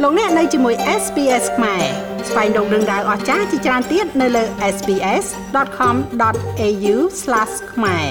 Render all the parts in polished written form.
លោកអ្នកនៅជាមួយ SPS ខ្មែរស្វែងរកដឹងដៅអស្ចារ្យជាច្រើនទៀតនៅលើ sps.com.au/khmer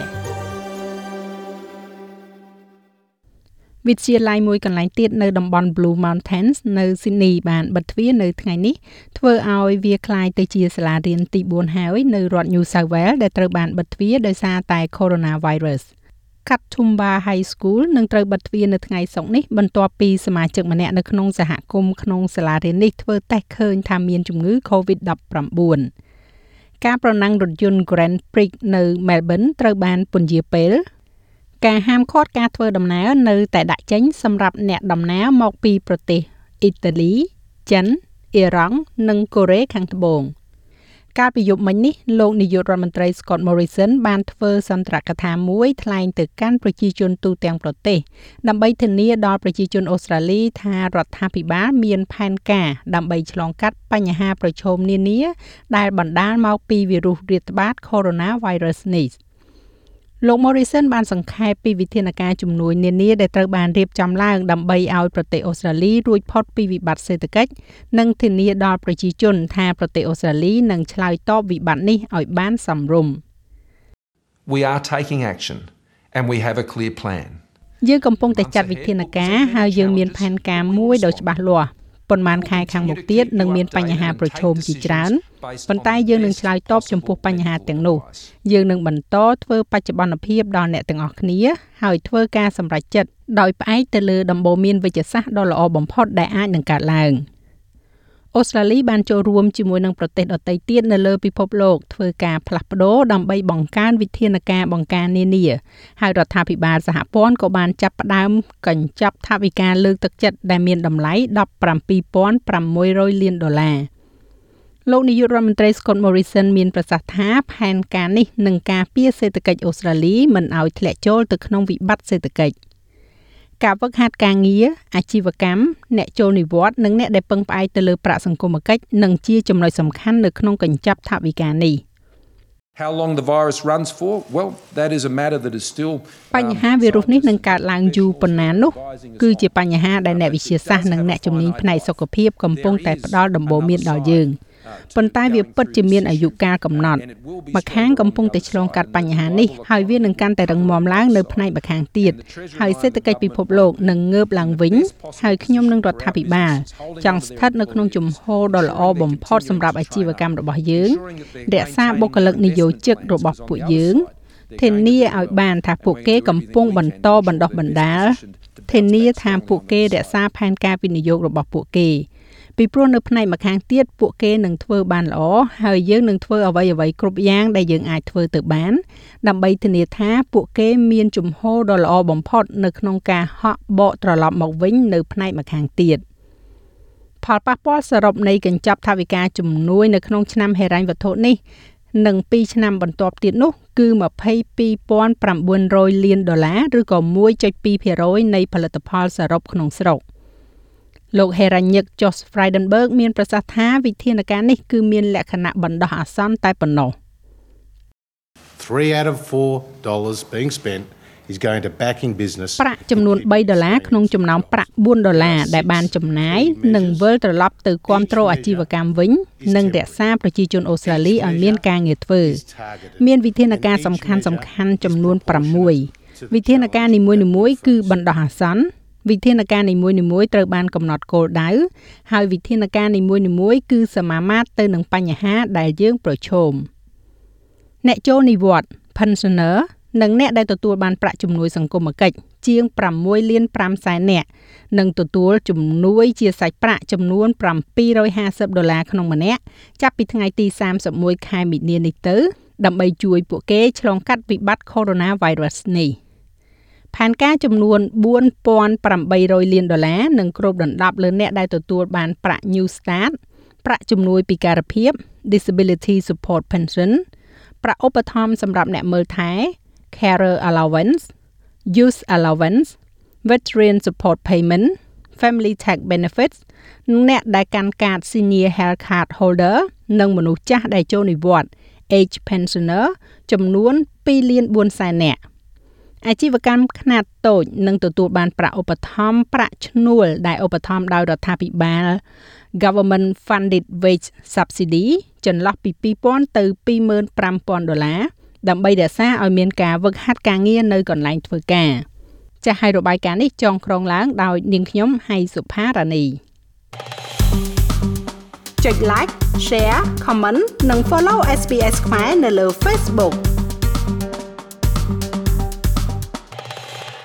វិទ្យាល័យមួយកន្លែងទៀតនៅតំបន់ Blue Mountains នៅ Sydney បានបិទទ្វារនៅថ្ងៃនេះធ្វើឲ្យវាក្លាយទៅជាសាលារៀនទី4ហើយនៅរដ្ឋ New South Wales ដែលត្រូវបានបិទទ្វារដោយសារតែ Coronavirus Katoomba High School នឹងត្រូវបិទទ្វារនៅថ្ងៃសុក្រនេះបន្ទាប់ពីសមាជិកម្នាក់នៅក្នុងសហគមន៍ក្នុងសាលារៀននេះធ្វើតេស្តឃើញថាមានជំងឺ COVID-19 ការប្រណាំងរថយន្ត Grand Prix នៅ Melbourne ត្រូវបានពន្យាពេលការហាមឃាត់ការធ្វើដំណើរនៅតែដាក់ចេញសម្រាប់អ្នកដំណើរមកពីប្រទេសអ៊ីតាលី ចិន អ៊ីរ៉ង់ និងកូរ៉េខាងត្បូងកាលពីយប់មិញនេះលោកនាយករដ្ឋមន្ត្រី Scott Morrison បានធ្វើសន្ទរកថាមួយថ្លែងទៅកាន់ប្រជាជនទូទាំងប្រទេសដើម្បីធានាដល់ប្រជាជនអូស្ត្រាលីថារដ្ឋាភិបាលមានផែនការដើម្បីឆ្លងកាត់បញ្ហាប្រឈមនានាដែលបណ្ដាលមកពីវីរុសរាតត្បាត Coronavirus នេះលោក Morrison បានសង្ខេបពីវិធានការជំនួយនានាដែលត្រូវបានរៀបចំឡើងដើម្បីឲ្យប្រទេសអូស្ត្រាលីរួចផុតពីវិបត្តិសេដ្ឋកិច្ចនិងធានាដល់ប្រជាជនថាប្រទេសអូស្ត្រាលីនឹងឆ្លើយតបវិបត្តិនេះឲ្យបានសមរម្យ We are taking action and we have a clear plan. យើងកំពុងតែចាត់វិធានការហើយយើងមានផែនការមួយដ៏ច្បាស់លាស់ប៉ុន្មានខែខាងមុខទៀតនឹងមានបញ្ហាប្រឈមជាច្រើនប៉ុន្តែយើងនឹងឆ្លើយតបចំពោះបញ្ហាទាំងនោះយើងនឹងបន្តធ្វើបច្ចុប្បន្នភាពដល់អ្នកទាំងអស់គ្នាហើយធ្វើការសម្រេចចិត្តដោយផ្អែកទៅលើដំបូន្មានវិទ្យាសាស្ត្រដ៏ល្អបំផុតដែលអាចនឹងកើតឡើងអូស្ត្រាលីបានចូលរួមជាមួយនឹងប្រទេសដទៃទៀតនៅលើពិភពលោកធ្វើការផ្លាស់ប្ដូរដើម្បីបង្កើនវិធានការបង្ការនានាហើយរដ្ឋាភិបាលសហព័ន្ធក៏បានចាប់ផ្ដើមកញ្ចប់ថវិកាលើកទឹកចិត្តដែលមានតម្លៃ$17,600 លានលោកនាយករដ្ឋមន្ត្រី Scott Morrison មានប្រសាសន៍ថាផែនការនេះនឹងការពារសេដ្ឋកិច្ចអូស្ត្រាលីមិនឲ្យធ្លាក់ចូលទៅក្នុងវិបត្តិសេដ្ឋកិច្ចការហ្វឹកហាត់ការងារអាជីវកម្មអ្នកចូលនិវត្តន៍និងអ្នកដែលពឹងផ្អែកទៅលើប្រាក់សង្គមគិច្ចនឹងជាចំណុចសំខាន់នៅក្នុងកញ្ចប់ថវិកានេះ How long the virus runs for? Well, that is a matter that is still បញ្ហាវីរុសនេះនឹងកើតឡើងយូរប៉ុណ្ណានោះគឺជាបញ្ហាដែលអ្នកវិទ្យាសាស្ត្រនិងអ្នកជំនាញផ្នែកសុខភាពកំពុងតែផ្ដល់ដំបូន្មានដល់យើងប៉ុន្តែវាពិតជាមានអាយុកាលកំណត់ម្ខាងកំពុងតែឆ្លងកាត់បញ្ហានេះហើយវានឹងកាន់តែរឹងមាំឡើងនៅផ្នែកម្ខាងទៀតហើយសេដ្ឋកិច្ចពិភពលោកនឹងងើបឡើងវិញហើយខ្ញុំនឹងរដ្ឋាភិបាលចង់ស្ថិតនៅក្នុងជំហរដ៏ល្អបំផុតសម្រាប់អាជីវកម្មរបស់យើងរក្សាបុគ្គលិកនិយោជិករបស់ពួកយើងធានាឲ្យបានថាពួកគេកំពុងបន្តបណ្ដុះបណ្ដាលធានាថាពួកគេរក្សាផែនការវិនិយោគរបស់ពួកគេពីព្រោះនៅផ្នែកម្ខាងទៀតពួកគេនឹងធ្វើបានល្អហើយយើងនឹងធ្វើអ្វីៗគ្រប់យ៉ាងដែលយើងអាចធ្វើទៅបានដើម្បីធានាថាពួកគេមានជំហរដ៏ល្អបំផុតនៅក្នុងការហក់បកត្រឡប់មកវិញនៅផ្នែកម្ខាងទៀតផលប៉ះពាល់សរុបនៃកញ្ចប់ថវិកាជំនួយនៅក្នុងឆ្នាំហិរញ្ញវត្ថុនេះនិង2ឆ្នាំបន្ទាប់ទៀតនោះគឺ$22,900 លានឬក៏ 1.2% នៃផលិតផលសរុបក្នុងស្រុកលោកហេរ៉ាញិក Josh Frydenberg មានប្រសាសន៍ថាវិធានការនេះគឺមានលក្ខណៈបណ្ដោះអាសន្នតែប៉ុណ្ណោះ $3 out of $4 being spent is going to backing business ប្រាក់ចំនួន$3ក្នុងចំណោមប្រាក់$4ដែលបានចំណាយនឹងវិលត្រឡប់ទៅគាំទ្រអាជីវកម្មវិញនិងរក្សាប្រជាជនអូស្ត្រាលីឲ្យមានការងារធ្វើមានវិធានការសំខាន់ៗចំនួន6វិធានការនីមួយៗគឺបណ្ដោះអាសន្នវិធានការនីមួយៗត្រូវបានកំណត់គោលដៅហើយវិធានការនីមួយៗគឺសមាមាត្រទៅនឹងបញ្ហាដែលយើងប្រឈមអ្នកចូលនិវត្តន៍ pensioner និងអ្នកដែលទទួលបានប្រាក់ជំនួយសង្គមគិច្ចជាង$6.5 លាននាក់នឹងទទួលជំនួយជាសាច់ប្រាក់ចំនួន$750ក្នុងម្នាក់ចាប់ពីថ្ងៃទី31ខែមីនានេះទៅដើម្បីជួយពួកគេឆ្លងកាត់វិបត្តិ Coronavirus នេះផែនការចំនួន$4,800 លាននឹងគ្របដណ្ដប់លើអ្នកដែលទទួលបានប្រាក់ New Start ប្រាក់ជំនួយពិការភាព Disability Support Pension ប្រាក់ឧបត្ថម្ភសម្រាប់អ្នកមើលថែ Carer Allowance Youth Allowance Veteran Support Payment Family Tax Benefits អ្នកដែលកាន់កាត Senior Health Card Holder និងមនុស្សចាស់ដែលចូលនិវត្តន៍ Age Pensioner ចំនួន$2.4 លាននាក់អាជីវកម្មខ្នាតតូចនឹងទទួលបានប្រាក់ឧបត្ថម្ភប្រាក់ឈ្នួលដែលឧបត្ថម្ភដោយរដ្ឋាភិបាល Government Funded Wage Subsidy ចន្លោះពី$2,000 ទៅ$25,000 ដើម្បីរក្សាឲ្យមានការហ្វឹកហាត់ការងារនៅកន្លែងធ្វើការចាស់ឲ្យរបាយការណ៍នេះចងក្រងឡើងដោយនាងខ្ញុំហៃសុផារ៉ានីចុច like share comment និង follow SPS ខ្មែរនៅលើ Facebook